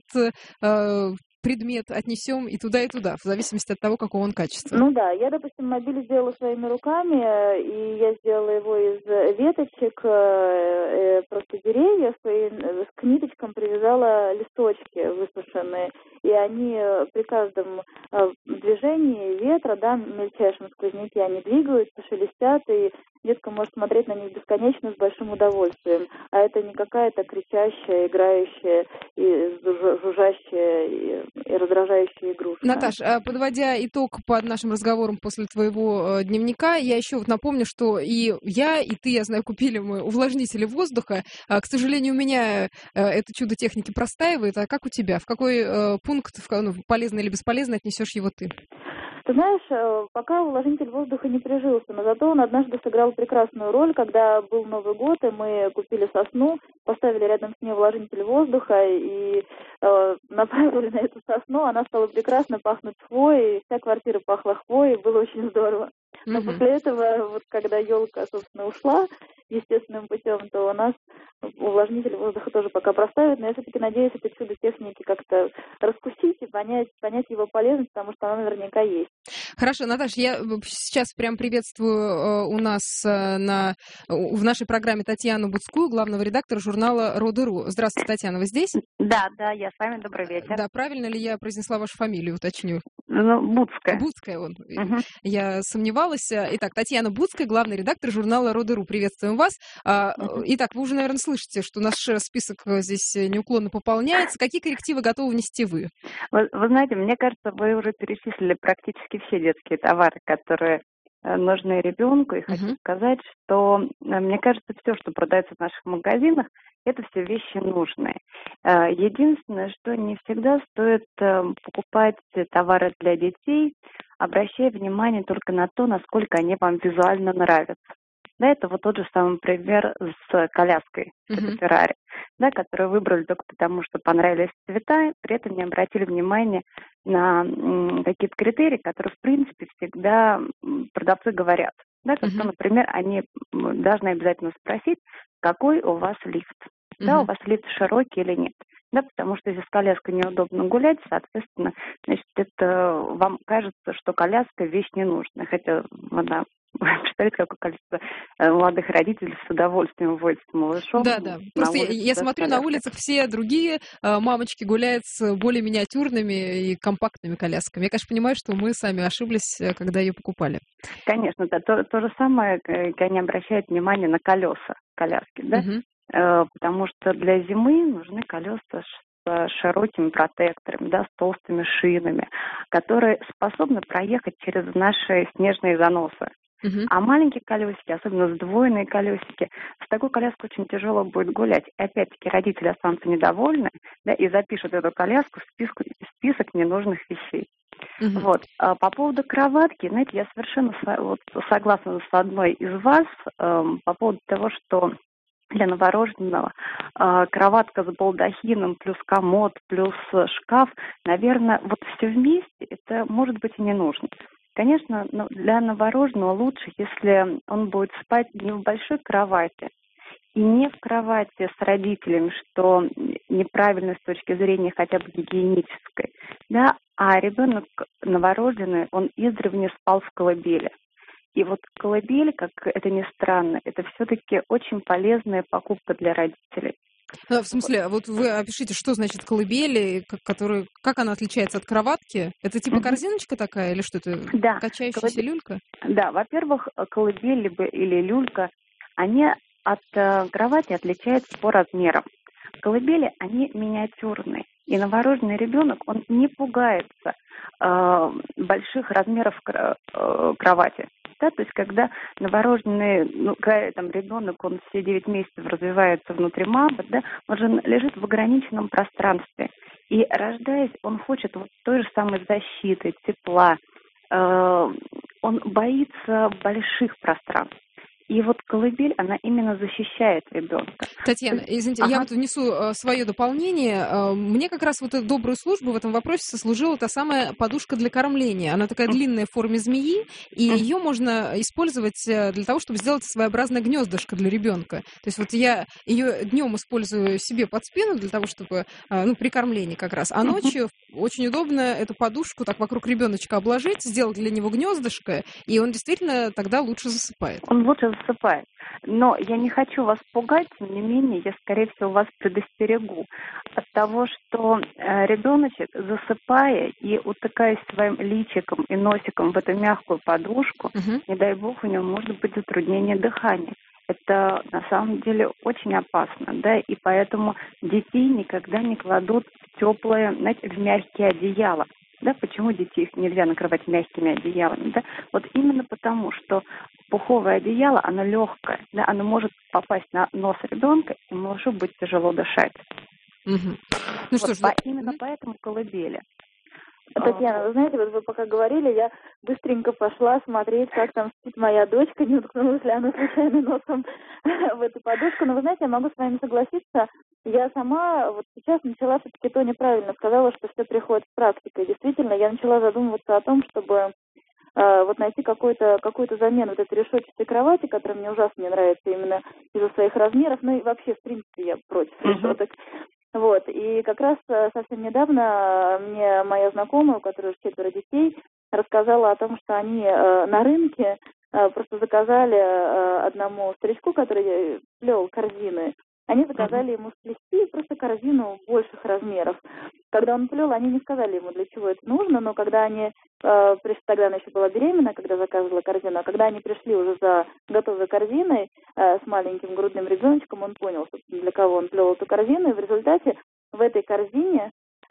предмет отнесем и туда, в зависимости от того, какого он качества. Ну да, я, допустим, мобиль сделала своими руками, и я сделала его из веточек, просто деревьев, и к ниточкам привязала листочки высушенные, и они при каждом движении ветра, да, мельчайшем сквозняке, они двигаются, шелестят, и детка может смотреть на них бесконечно с большим удовольствием. А это не какая-то кричащая, играющая, и жужжащая и раздражающая игрушка. Наташ, подводя итог под нашим разговором после твоего дневника, я еще вот напомню, что и я, и ты, я знаю, купили мы увлажнители воздуха. К сожалению, у меня это чудо техники простаивает. А как у тебя? В какой пункт, полезный или бесполезный, отнесешь его ты? Ты знаешь, пока увлажнитель воздуха не прижился, но зато он однажды сыграл прекрасную роль, когда был Новый год, и мы купили сосну, поставили рядом с ней увлажнитель воздуха и направили на эту сосну, она стала прекрасно пахнуть хвоей, вся квартира пахла хвоей, было очень здорово. Но после этого, вот когда елка, собственно, ушла естественным путем, то у нас увлажнитель воздуха тоже пока проставит, но я все-таки надеюсь это чудо техники как-то раскусить и понять его полезность, потому что она наверняка есть. Хорошо, Наташа, я сейчас прям приветствую у нас в нашей программе Татьяну Буцкую, главного редактора журнала «Роды.ру». Здравствуйте, Татьяна, вы здесь? Да, я с вами, добрый вечер. Да, правильно ли я произнесла вашу фамилию, уточню? Буцкая. Буцкая он. Я сомневалась. Итак, Татьяна Буцкая, главный редактор журнала «Роды.ру». Приветствуем вас. Итак, вы уже, наверное, слышите, что наш список здесь неуклонно пополняется. Какие коррективы готовы внести вы? Вы знаете, мне кажется, вы уже перечислили практически все детские товары, которые нужны ребенку. И хочу сказать, что мне кажется, все, что продается в наших магазинах, это все вещи нужные. Единственное, что не всегда стоит покупать товары для детей, обращая внимание только на то, насколько они вам визуально нравятся. Да, это вот тот же самый пример с коляской Феррари, да, которую выбрали только потому, что понравились цвета, при этом не обратили внимания на какие-то критерии, которые, в принципе, всегда продавцы говорят. Да, как, например, они должны обязательно спросить, какой у вас лифт. Да, у вас лифт широкий или нет. Да, потому что если с коляской неудобно гулять, соответственно, значит, это вам кажется, что коляска вещь ненужная, хотя она... Представляете, какое количество молодых родителей с удовольствием возят малышом. Да. Просто я смотрю, на улицах все другие мамочки гуляют с более миниатюрными и компактными колясками. Я, конечно, понимаю, что мы сами ошиблись, когда ее покупали. Конечно, да. То же самое, они обращают внимание на колеса коляски, да? Потому что для зимы нужны колеса с широкими протекторами, да, с толстыми шинами, которые способны проехать через наши снежные заносы. А маленькие колесики, особенно сдвоенные колесики, с такой коляской очень тяжело будет гулять. И опять-таки родители останутся недовольны, да, и запишут эту коляску в список ненужных вещей. Вот. А по поводу кроватки, знаете, я совершенно согласна с одной из вас по поводу того, что для новорожденного кроватка с балдахином, плюс комод, плюс шкаф, наверное, вот все вместе, это может быть и не нужно. Конечно, для новорожденного лучше, если он будет спать не в большой кровати и не в кровати с родителями, что неправильно с точки зрения хотя бы гигиенической, да, а ребенок новорожденный, он издревле спал в колыбели. И вот колыбель, как это ни странно, это все-таки очень полезная покупка для родителей. В смысле, вот вы опишите, что значит колыбель, как она отличается от кроватки? Это типа корзиночка такая или что это? Да. Качающаяся люлька? Да, во-первых, колыбель или люлька, они от кровати отличаются по размерам. Колыбели, они миниатюрные. И новорожденный ребенок, он не пугается больших размеров кровати. Да, то есть, когда новорожденный, там ребенок, он все 9 месяцев развивается внутри мамы, да, он же лежит в ограниченном пространстве. И рождаясь, он хочет вот той же самой защиты, тепла. Он боится больших пространств. И вот колыбель, она именно защищает ребенка. Татьяна, извините, я вот внесу свое дополнение. Мне как раз вот эту добрую службу в этом вопросе сослужила та самая подушка для кормления. Она такая длинная в форме змеи, и ее можно использовать для того, чтобы сделать своеобразное гнездышко для ребенка. То есть вот я ее днем использую себе под спину для того, чтобы, при кормлении как раз, а ночью очень удобно эту подушку так вокруг ребеночка обложить, сделать для него гнездышко, и он действительно тогда лучше засыпает. Он лучше засыпает. Но я не хочу вас пугать, тем не менее, я, скорее всего, вас предостерегу от того, что ребеночек, засыпая и утыкаясь своим личиком и носиком в эту мягкую подушку, не дай бог, у него может быть затруднение дыхания. Это на самом деле очень опасно, да, и поэтому детей никогда не кладут в теплые, знаете, в мягкие одеяла. Да, почему детей их нельзя накрывать мягкими одеялами? Да? Вот именно потому, что пуховое одеяло, оно легкое, да, оно может попасть на нос ребенка и может быть тяжело дышать. Ну что ж, именно поэтому колыбели. Татьяна, вы знаете, вот вы пока говорили, я быстренько пошла смотреть, как там спит моя дочка, не уткнулась ли она случайно носом в эту подушку. Но вы знаете, я могу с вами согласиться. Я сама вот сейчас начала все-таки то неправильно сказала, что все приходит с практикой. Действительно, я начала задумываться о том, чтобы вот найти какую-то замену вот этой решетчатой кровати, которая мне ужасно не нравится именно из-за своих размеров. Ну и вообще, в принципе, я против решеток. Вот, и как раз совсем недавно мне моя знакомая, у которой 4 детей, рассказала о том, что они на рынке просто заказали одному старичку, который плел корзины, они заказали ему сплести просто корзину больших размеров. Когда он плел, они не сказали ему, для чего это нужно, но когда они пришли, тогда она еще была беременна, когда заказывала корзину, а когда они пришли уже за готовой корзиной с маленьким грудным ребеночком, он понял, собственно, для кого он плел эту корзину, и в результате в этой корзине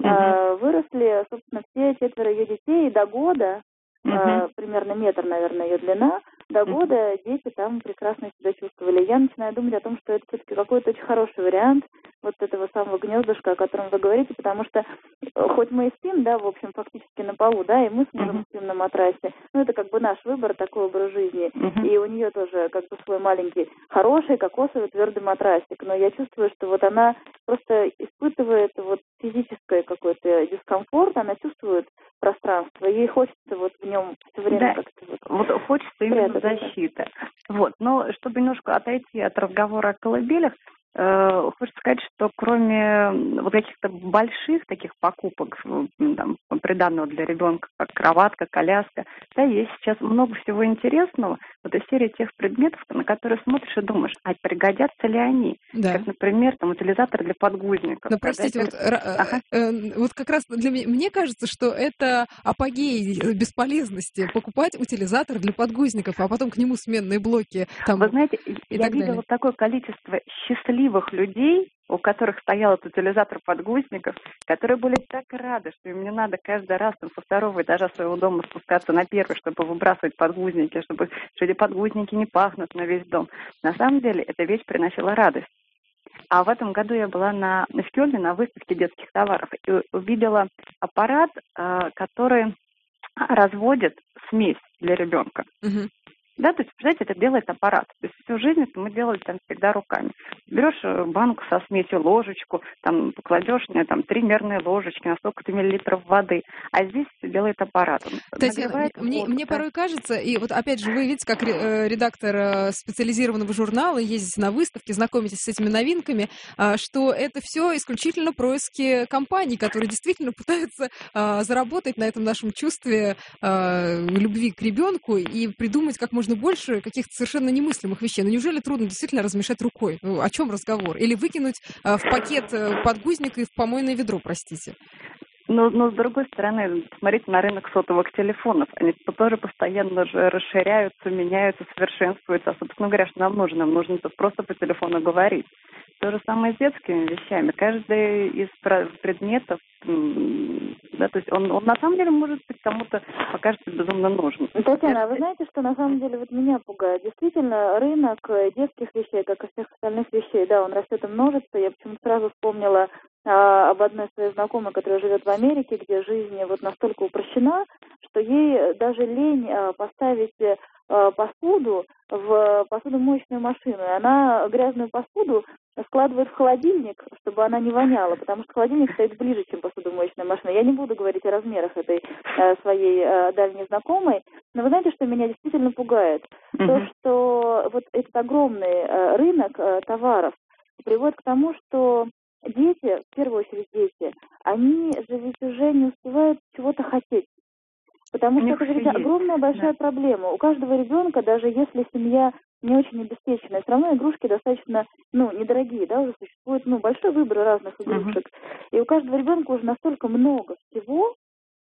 выросли, собственно, все 4 ее детей, и до года, примерно метр, наверное, ее длина, до года дети там прекрасно себя чувствовали. Я начинаю думать о том, что это все-таки какой-то очень хороший вариант вот этого самого гнездышка, о котором вы говорите, потому что хоть мы и спим, да, в общем, фактически на полу, да, и мы с мужем спим на матрасе, ну, это как бы наш выбор, такой образ жизни, и у нее тоже как бы свой маленький, хороший, кокосовый, твердый матрасик, но я чувствую, что вот она просто испытывает вот физический какой-то дискомфорт, она чувствует пространство, ей хочется вот в нем все время как-то вот хочется именно защиты. Вот, но чтобы немножко отойти от разговора о колыбелях, хочется сказать, что кроме вот каких-то больших таких покупок, там, приданного для ребенка, как кроватка, коляска, да, есть сейчас много всего интересного. Вот из серии тех предметов, на которые смотришь и думаешь, а пригодятся ли они? Да. Как, например, там, утилизатор для подгузников. Но, простите, вот как раз мне кажется, что это апогей бесполезности покупать утилизатор для подгузников, а потом к нему сменные блоки. Там, вы знаете, я видела такое количество счастливых людей, у которых стоял этот утилизатор подгузников, которые были так рады, что им не надо каждый раз там, со второго этажа своего дома спускаться на первый, чтобы выбрасывать подгузники, чтобы что эти подгузники не пахнут на весь дом. На самом деле эта вещь приносила радость. А в этом году я была в Кёльне на выставке детских товаров и увидела аппарат, который разводит смесь для ребенка. Угу. Да, то есть, представляете, это делает аппарат. То есть всю жизнь мы делали там всегда руками. Берешь банку со смесью, ложечку, там покладешь там 3 мерные ложечки на столько-то миллилитров воды, а здесь все делает аппарат. Татьяна, мне порой кажется, и вот опять же, вы видите, как редактор специализированного журнала, ездите на выставки, знакомитесь с этими новинками, что это все исключительно происки компаний, которые действительно пытаются заработать на этом нашем чувстве любви к ребенку и придумать как можно больше каких-то совершенно немыслимых вещей. Но неужели трудно действительно размешать рукой? О чем разговор? Или выкинуть в пакет подгузник и в помойное ведро, простите? Но с другой стороны, смотрите на рынок сотовых телефонов. Они тоже постоянно же расширяются, меняются, совершенствуются. А, собственно говоря, что нам нужно? Нам нужно просто по телефону говорить. То же самое с детскими вещами. Каждый из предметов, да, то есть он на самом деле может быть кому-то покажется безумно нужен. Татьяна, а вы знаете, что на самом деле вот меня пугает? Действительно, рынок детских вещей, как и всех остальных вещей, да, он растет и множится. Я почему-то сразу вспомнила об одной своей знакомой, которая живет в Америке, где жизнь вот настолько упрощена, что ей даже лень поставить посуду в посудомоечную машину. И она грязную посуду складывает в холодильник, чтобы она не воняла, потому что холодильник стоит ближе, чем посудомоечная машина. Я не буду говорить о размерах этой своей дальней знакомой, но вы знаете, что меня действительно пугает? То, что вот этот огромный рынок товаров приводит к тому, что дети, в первую очередь дети, они же ведь уже не успевают чего-то хотеть. Потому что это же огромная большая проблема. У каждого ребенка, даже если семья не очень обеспеченная, все равно игрушки достаточно, недорогие, да, уже существует, большой выбор разных игрушек. И у каждого ребенка уже настолько много всего,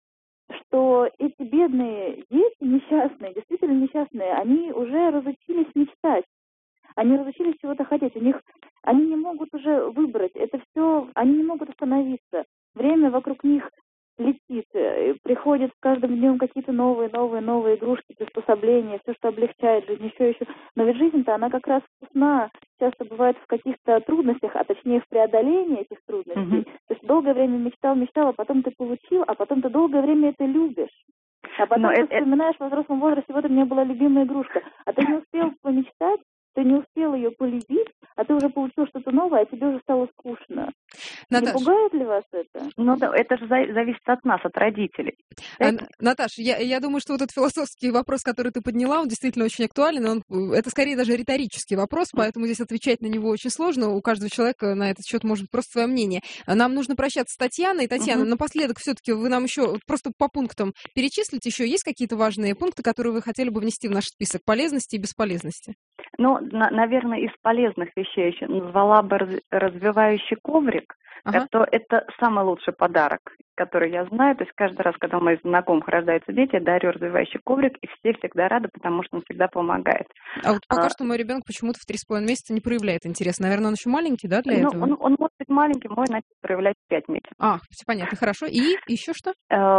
что эти бедные дети, несчастные, действительно несчастные, они уже разучились мечтать. Они разучились чего-то хотеть. Они не могут уже выбрать. Это все, они не могут остановиться. Время вокруг них летит. Приходят с каждым днем какие-то новые игрушки, приспособления, все, что облегчает жизнь, еще. Но ведь жизнь-то, она как раз вкусна. Часто бывает в каких-то трудностях, а точнее в преодолении этих трудностей. То есть долгое время мечтал, а потом ты получил, а потом ты долгое время это любишь. А потом ты вспоминаешь в взрослом возрасте, вот у меня была любимая игрушка, а ты не успел помечтать, ты не успел ее полюбить, а ты уже получил что-то новое, а тебе уже стало скучно. Наташ, не пугает ли вас это? Да, это же зависит от нас, от родителей. Наташ, я думаю, что вот этот философский вопрос, который ты подняла, он действительно очень актуален. Это скорее даже риторический вопрос, поэтому здесь отвечать на него очень сложно. У каждого человека на этот счет может быть просто свое мнение. Нам нужно прощаться с Татьяной. Татьяна, напоследок все-таки вы нам еще просто по пунктам перечислите. Еще есть какие-то важные пункты, которые вы хотели бы внести в наш список полезности и бесполезности? Наверное, из полезных вещей еще назвала бы развивающий коврик. Это самый лучший подарок, который я знаю. То есть каждый раз, когда у моих знакомых рождаются дети, я дарю развивающий коврик, и все всегда рады, потому что он всегда помогает. А вот пока что мой ребенок почему-то в 3,5 месяца не проявляет интерес. Наверное, он еще маленький, да, для этого? Он может быть маленький, может начать проявлять в 5 месяцев. Все понятно, хорошо. И еще что?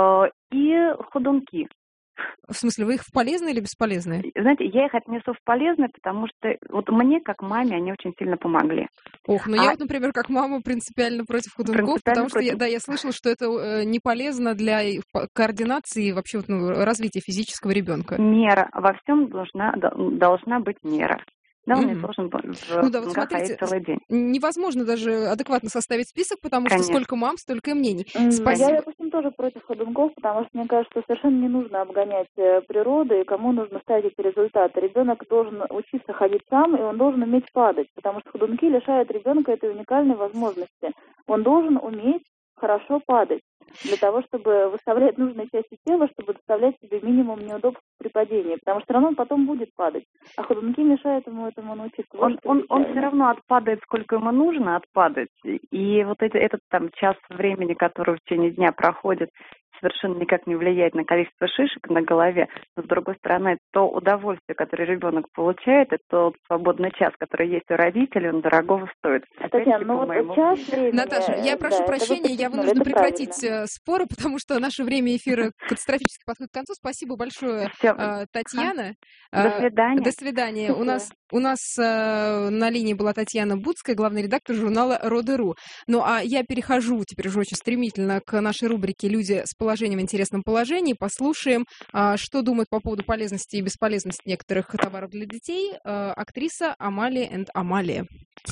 И ходунки. В смысле, вы их в полезные или бесполезные? Знаете, я их отнесу в полезные, потому что вот мне, как маме, они очень сильно помогли. Я вот, например, как мама принципиально против ходунков, потому что я слышала, что это не полезно для координации и вообще развития физического ребенка. Мера. Во всем должна быть мера. Да, он не должен ходить целый день. Невозможно даже адекватно составить список, потому что сколько мам, столько и мнений. Спасибо. Я, допустим, тоже против ходунков, потому что мне кажется, что совершенно не нужно обгонять природу, и кому нужно ставить эти результаты. Ребенок должен учиться ходить сам, и он должен уметь падать, потому что ходунки лишают ребенка этой уникальной возможности. Он должен уметь хорошо падать для того, чтобы выставлять нужные части тела, чтобы доставлять себе минимум неудобств при падении, потому что все равно он потом будет падать, а ходунки мешают ему этому научиться. Он все равно отпадает, сколько ему нужно отпадать, и вот этот час времени, который в течение дня проходит, совершенно никак не влияет на количество шишек на голове. Но, с другой стороны, то удовольствие, которое ребенок получает, это тот свободный час, который есть у родителей, он дорогого стоит. Татьяна, ну вот час времени... Наташа, я прошу прощения, я вынуждена прекратить споры, потому что наше время эфира катастрофически подходит к концу. Спасибо большое, Татьяна. До свидания. До свидания. У нас на линии была Татьяна Буцкая, главный редактор журнала «Роды.ру». Ну, а я перехожу теперь уже очень стремительно к нашей рубрике «Люди с положением в интересном положении». Послушаем, что думают по поводу полезности и бесполезности некоторых товаров для детей актриса Амалия энд Амалия.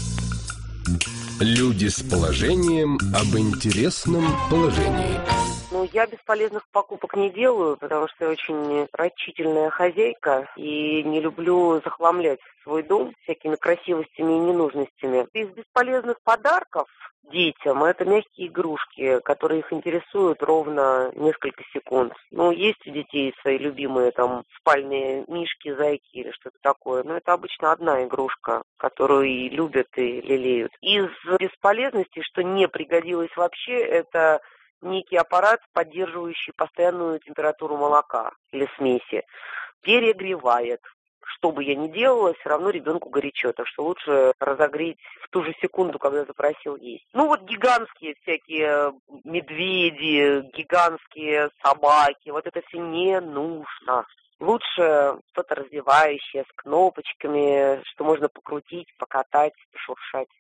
Люди с положением об интересном положении. Ну, я бесполезных покупок не делаю, потому что я очень рачительная хозяйка и не люблю захламлять свой дом всякими красивостями и ненужностями. Из бесполезных подарков детям это мягкие игрушки, которые их интересуют ровно несколько секунд. Ну, есть у детей свои любимые там спальные мишки, зайки или что-то такое, но это обычно одна игрушка, которую и любят, и лелеют. Из бесполезностей, что не пригодилось вообще, это некий аппарат, поддерживающий постоянную температуру молока или смеси. Перегревает. Что бы я ни делала, все равно ребенку горячо, так что лучше разогреть в ту же секунду, когда запросил есть. Ну вот гигантские всякие медведи, гигантские собаки, вот это все не нужно. Лучше что-то развивающее, с кнопочками, что можно покрутить, покатать, пошуршать.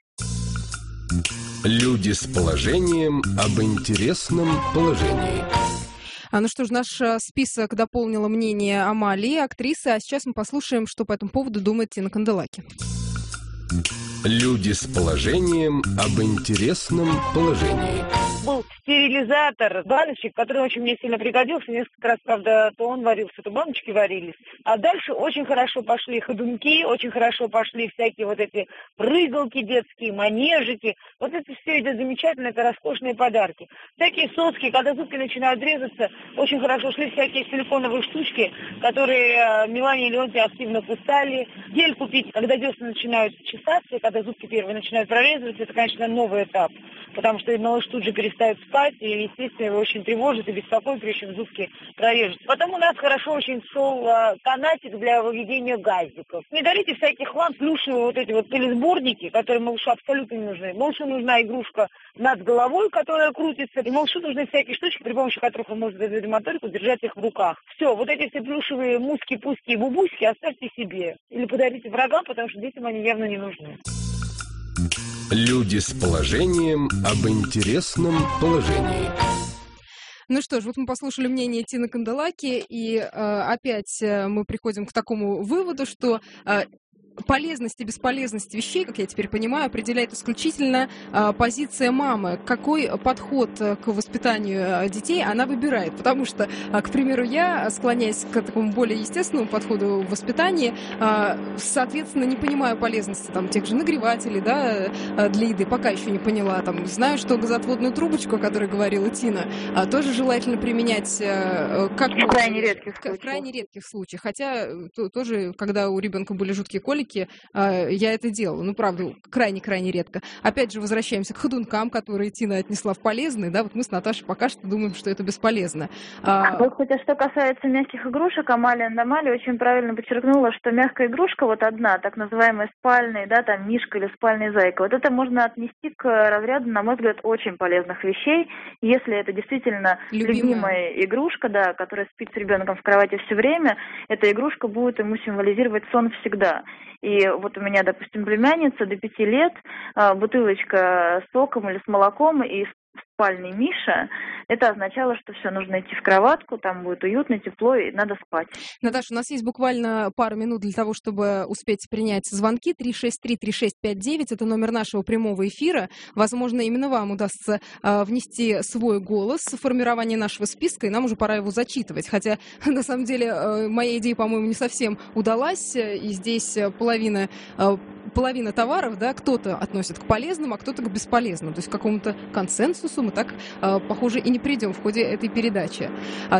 Люди с положением об интересном положении. Ну что ж, наш список дополнило мнение Амалии, актрисы, а сейчас мы послушаем, что по этому поводу думает Тина Канделаки. Люди с положением об интересном положении. Был стерилизатор баночек, который очень мне сильно пригодился. Несколько раз, правда, то он варился, то баночки варились. А дальше очень хорошо пошли ходунки, очень хорошо пошли всякие вот эти прыгалки детские, манежики. Вот это все идет замечательно, это роскошные подарки. Всякие соски, когда зубки начинают резаться, очень хорошо шли всякие силиконовые штучки, которые Мелания и Леонтий активно кусали. Гель купить, когда десны начинают чесаться, когда зубки первые начинают прорезываться, это, конечно, новый этап. Потому что малыш тут же перестает спать, и, естественно, его очень тревожит и беспокоит, прежде чем зубки прорежутся. Потом у нас хорошо очень шел канатик для выведения газиков. Не дарите всякий хлам, плюшевые вот эти вот пылесборники, которые малышу абсолютно не нужны. Малышу нужна игрушка над головой, которая крутится, и малышу нужны всякие штучки, при помощи которых он может развить моторику, держать их в руках. Все, вот эти все плюшевые муски, пуски и бубуськи оставьте себе. Или подарите врагам, потому что детям они явно не нужны. Люди с положением об интересном положении. Ну что ж, вот мы послушали мнение Тины Канделаки, и опять мы приходим к такому выводу, что полезность и бесполезность вещей, как я теперь понимаю, определяет исключительно позиция мамы. Какой подход к воспитанию детей она выбирает. Потому что, к примеру, я, склоняясь к такому более естественному подходу в воспитании, соответственно, не понимаю полезности там, тех же нагревателей, да, для еды. Пока еще не поняла. Там, знаю, что газоотводную трубочку, о которой говорила Тина, тоже желательно применять как в крайне редких случаях. Хотя тоже, когда у ребенка были жуткие колики, я это делала. Ну, правда, крайне-крайне редко. Опять же, возвращаемся к ходункам, которые Тина отнесла в полезные. Да, вот мы с Наташей пока что думаем, что это бесполезно. Вот хотя что касается мягких игрушек, Амалия очень правильно подчеркнула, что мягкая игрушка вот одна, так называемая спальная, да, там мишка или спальный зайка, вот это можно отнести к разряду, на мой взгляд, очень полезных вещей, если это действительно любимая игрушка, да, которая спит с ребенком в кровати все время, эта игрушка будет ему символизировать сон всегда. И вот у меня, допустим, племянница до 5 лет, бутылочка с соком или с молоком и спальный Миша, это означало, что все, нужно идти в кроватку, там будет уютно, тепло и надо спать. Наташа, у нас есть буквально пару минут для того, чтобы успеть принять звонки. 363-3659, это номер нашего прямого эфира. Возможно, именно вам удастся внести свой голос в формирование нашего списка, и нам уже пора его зачитывать. Хотя, на самом деле, моя идея, по-моему, не совсем удалась, и здесь половина товаров, да, кто-то относит к полезным, а кто-то к бесполезным. То есть к какому-то консенсусу мы так, похоже, и не придем в ходе этой передачи.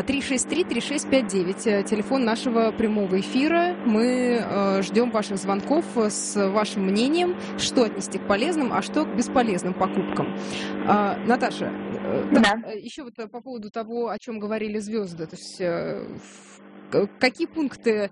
363-3659, телефон нашего прямого эфира. Мы ждем ваших звонков с вашим мнением, что отнести к полезным, а что к бесполезным покупкам. Наташа, Да. Еще вот по поводу того, о чем говорили звезды. То есть какие пункты,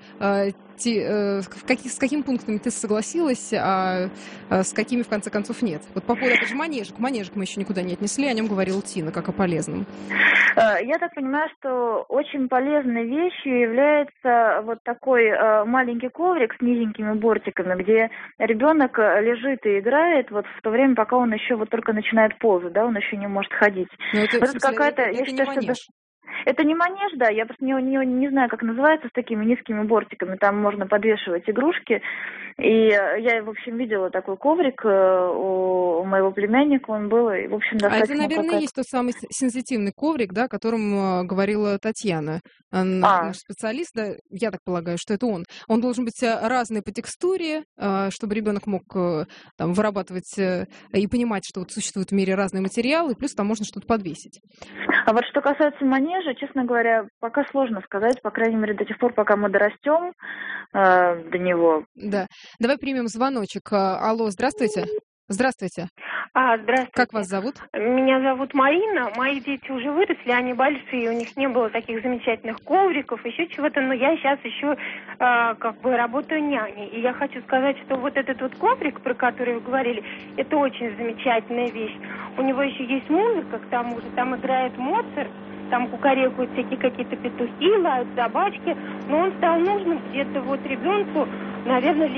с какими пунктами ты согласилась, а с какими, в конце концов, нет? Вот по поводу, опять же, манежек. Манежек мы еще никуда не отнесли, о нем говорила Тина, как о полезном. Я так понимаю, что очень полезной вещью является вот такой маленький коврик с низенькими бортиками, где ребенок лежит и играет вот в то время, пока он еще вот только начинает ползать, да, он еще не может ходить. Но это, вот какая-то, это я не считаю, манеж. что это не манеж, да, я просто не знаю, как называется, с такими низкими бортиками, там можно подвешивать игрушки, и я, в общем, видела такой коврик у моего племянника, он был, и, в общем, достаточно... А это, наверное, есть тот самый сенситивный коврик, да, о котором говорила Татьяна, наш специалист, да, я так полагаю, что это он. Он должен быть разный по текстуре, чтобы ребенок мог там вырабатывать и понимать, что вот существуют в мире разные материалы, и плюс там можно что-то подвесить. А вот что касается манежа, честно говоря, пока сложно сказать, по крайней мере, до тех пор, пока мы дорастем до него. Да. Давай примем звоночек. Алло, здравствуйте. Здравствуйте. Здравствуйте. Как вас зовут? Меня зовут Марина. Мои дети уже выросли, они большие, у них не было таких замечательных ковриков, еще чего-то, но я сейчас еще работаю няней. И я хочу сказать, что вот этот вот коврик, про который вы говорили, это очень замечательная вещь. У него еще есть музыка, к тому же, там играет Моцарт, там кукарекают всякие какие-то петухи, лают собачки, но он стал нужным где-то вот ребенку, наверное,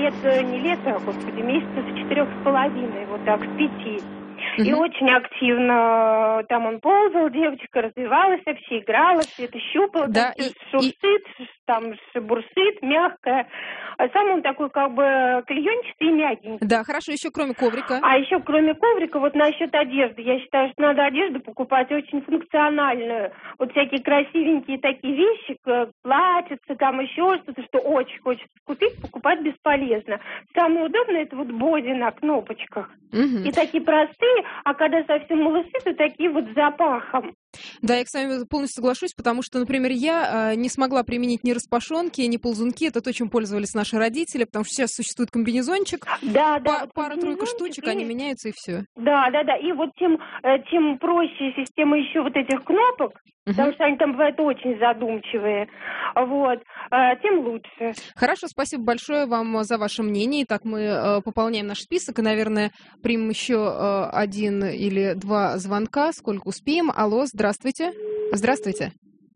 месяца с 4,5, вот так, с 5. И очень активно там он ползал, девочка развивалась вообще, играла, все это щупала, да, там шуршит, там шебуршит, мягкая. А сам он такой как бы клеенчатый и мягенький. Да, хорошо, еще кроме коврика. А еще кроме коврика, вот насчет одежды. Я считаю, что надо одежду покупать очень функциональную. Вот всякие красивенькие такие вещи, платьица, там еще что-то, что очень хочется купить, покупать бесполезно. Самое удобное это вот боди на кнопочках. И такие простые, а когда совсем малыши, то такие вот с запахом. Да, я с вами полностью соглашусь, потому что, например, я не смогла применить ни распашонки, ни ползунки. Это то, чем пользовались наши родители, потому что сейчас существует комбинезончик. Да, вот пара-тройка штучек, они меняются и все. Да. И вот тем проще система еще вот этих кнопок, потому что они там бывают очень задумчивые, вот, тем лучше. Хорошо, спасибо большое вам за ваше мнение. Итак, мы пополняем наш список и, наверное, примем еще один или два звонка, сколько успеем. Алло, здравствуйте. Здравствуйте.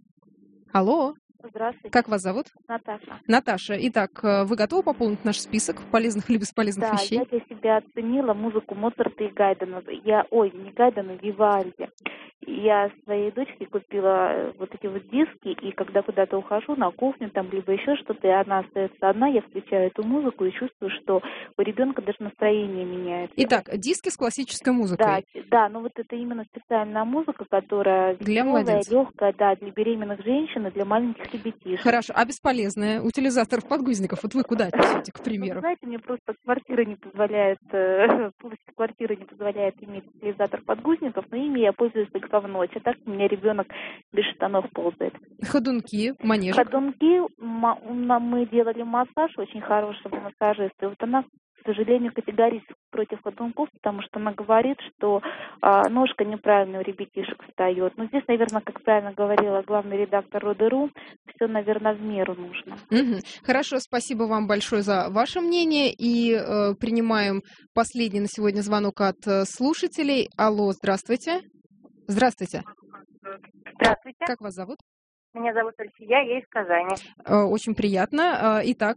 Алло. Здравствуйте. Как вас зовут? Наташа. Наташа. Итак, вы готовы пополнить наш список полезных или бесполезных вещей? Да, я для себя оценила музыку Моцарта и Гайдена. Не Гайдена, Вивальди. Я своей дочке купила вот эти вот диски, и когда куда-то ухожу на кухню, там, либо еще что-то, и она остается одна, я включаю эту музыку и чувствую, что у ребенка даже настроение меняется. Итак, диски с классической музыкой. Да, но вот это именно специальная музыка, которая для младенцев, легкая, да, для беременных женщин и для маленьких ребятишек. Хорошо, а бесполезная? Утилизаторов подгузников, вот вы куда отнесете, к примеру? Вы знаете, мне просто квартира не позволяет, полностью квартира не позволяет иметь утилизатор подгузников, но ими я пользуюсь только в ночь, а так у меня ребенок без штанов ползает. Ходунки, манежек? Ходунки, мы делали массаж очень хорошего массажиста, и вот она, к сожалению, категорически против ходунков, потому что она говорит, что ножка неправильно у ребятишек встает. Но здесь, наверное, как правильно говорила главный редактор Роды.ру, все, наверное, в меру нужно. Хорошо, спасибо вам большое за ваше мнение. И принимаем последний на сегодня звонок от слушателей. Алло, здравствуйте. Здравствуйте. Здравствуйте. Как вас зовут? Меня зовут Альфия, я из Казани. Очень приятно. Итак,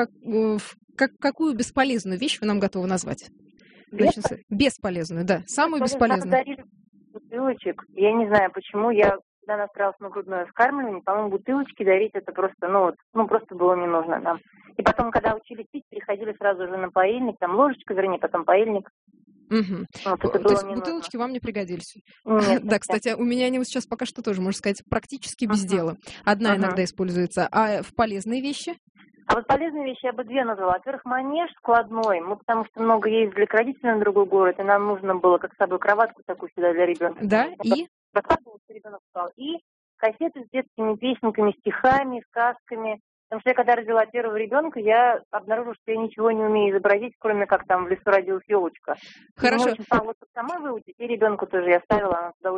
какую бесполезную вещь вы нам готовы назвать? Бесполезную, да. Самую бесполезную. Нам дарили бутылочек. Я не знаю, почему. Я когда настраивалась на грудное вскармливание, по-моему, бутылочки дарить это просто, просто было не нужно нам. И потом, когда учились пить, переходили сразу же на поильник, там ложечка, потом поильник. Вот, то есть бутылочки вам не пригодились? Нет. Да, кстати, у меня они вот сейчас пока что тоже, можно сказать, практически без дела. Одна иногда используется. А в полезные вещи? А вот полезные вещи я бы две назвала. Во-первых, манеж складной. Мы потому что много ездили к родителям в другой город, и нам нужно было как с собой кроватку такую сюда для ребенка. Да, и? Закладывался, ребенок спал. И кассеты с детскими песенками, стихами, сказками. Потому что я когда родила первого ребенка, я обнаружила, что я ничего не умею изобразить, кроме как там в лесу родилась елочка. Хорошо. Мне очень помогло сама выучить, и ребенку тоже я ставила, она с удовольствием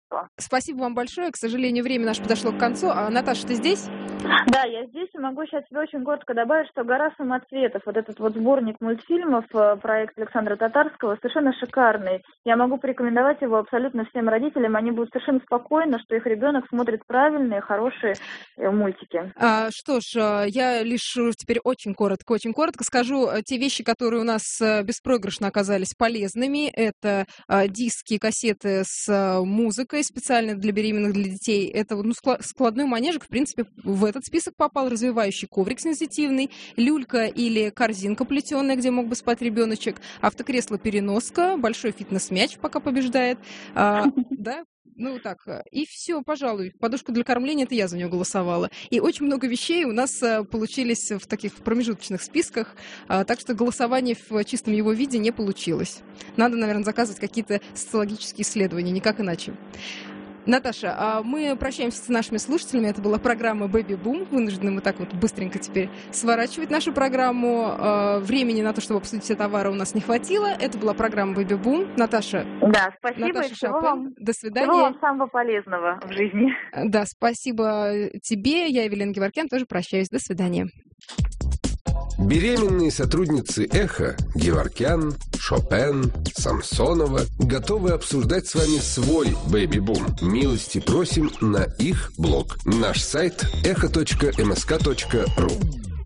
творчество. Спасибо вам большое. К сожалению, время наше подошло к концу. А, Наташа, ты здесь? Да, я здесь и могу сейчас тебе очень коротко добавить, что «Гора самоцветов», вот этот вот сборник мультфильмов, проект Александра Татарского, совершенно шикарный. Я могу порекомендовать его абсолютно всем родителям. Они будут совершенно спокойны, что их ребенок смотрит правильные, хорошие мультики. Что ж, я лишь теперь очень коротко скажу те вещи, которые у нас беспроигрышно оказались полезными. Это диски, кассеты с музыкой специально для беременных, для детей. Это складной манежик, в принципе, в этот список попал. Развивающий коврик сенситивный, люлька или корзинка плетеная, где мог бы спать ребеночек, автокресло-переноска, большой фитнес-мяч пока побеждает. Да? Ну так, и все, пожалуй. Подушку для кормления, это я за нее голосовала. И очень много вещей у нас получились в таких промежуточных списках, так что голосование в чистом его виде не получилось. Надо, наверное, заказывать какие-то социологические исследования, никак иначе. Наташа, мы прощаемся с нашими слушателями. Это была программа «Baby Boom». Вынуждены мы так вот быстренько теперь сворачивать нашу программу. Времени на то, чтобы обсудить все товары, у нас не хватило. Это была программа «Baby Boom». Наташа. Да, спасибо. Наташа и всего Шопен. вам, до свидания. Всего вам самого полезного в жизни. Да, спасибо тебе. Я, Евелина Геворкян, тоже прощаюсь. До свидания. Беременные сотрудницы «Эхо» Геворкян, Шопен, Самсонова готовы обсуждать с вами свой бэби-бум. Милости просим на их блог. Наш сайт echo.msk.ru.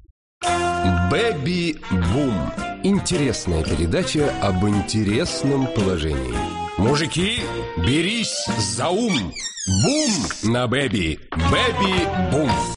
Бэби-бум. Интересная передача об интересном положении. Мужики, берись за ум. Бум на бэби. Бэби-бум.